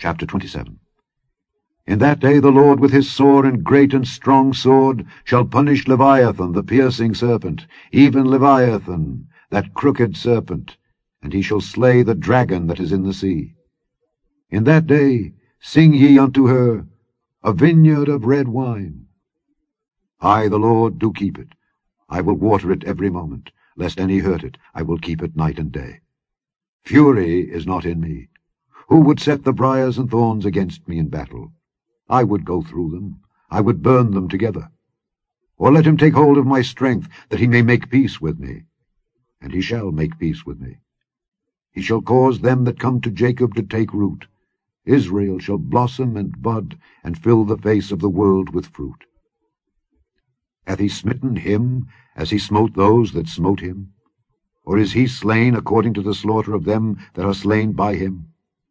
Chapter 27. In that day the Lord with his sore and great and strong sword shall punish Leviathan, the piercing serpent, even Leviathan, that crooked serpent, and he shall slay the dragon that is in the sea. In that day sing ye unto her, a vineyard of red wine. I, the Lord, do keep it. I will water it every moment, lest any hurt it. I will keep it night and day. Fury is not in me. Who would set the briars and thorns against me in battle? I would go through them. I would burn them together. Or let him take hold of my strength, that he may make peace with me. And he shall make peace with me. He shall cause them that come to Jacob to take root. Israel shall blossom and bud, and fill the face of the world with fruit. Hath he smitten him, as he smote those that smote him? Or is he slain according to the slaughter of them that are slain by him?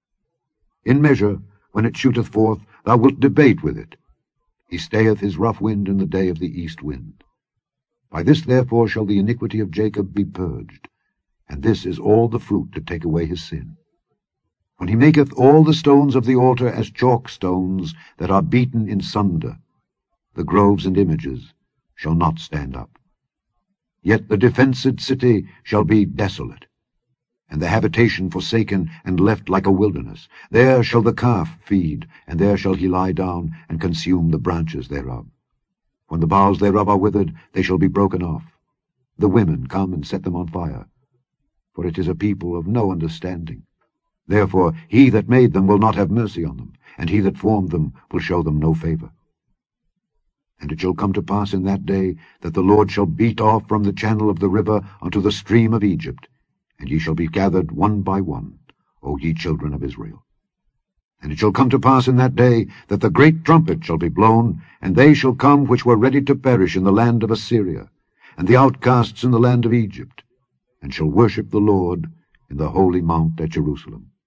In measure, when it shooteth forth, thou wilt debate with it. He stayeth his rough wind in the day of the east wind. By this therefore shall the iniquity of Jacob be purged, and this is all the fruit to take away his sin. When he maketh all the stones of the altar as chalk stones that are beaten in sunder, the groves and images shall not stand up. Yet the defenced city shall be desolate, and the habitation forsaken and left like a wilderness. There shall the calf feed, and there shall he lie down, and consume the branches thereof. When the boughs thereof are withered, they shall be broken off. The women come and set them on fire. For it is a people of no understanding. Therefore he that made them will not have mercy on them, and he that formed them will show them no favor. And it shall come to pass in that day that the Lord shall beat off from the channel of the river unto the stream of Egypt, and ye shall be gathered one by one, O ye children of Israel. And it shall come to pass in that day that the great trumpet shall be blown, and they shall come which were ready to perish in the land of Assyria, and the outcasts in the land of Egypt, and shall worship the Lord in the holy mount at Jerusalem.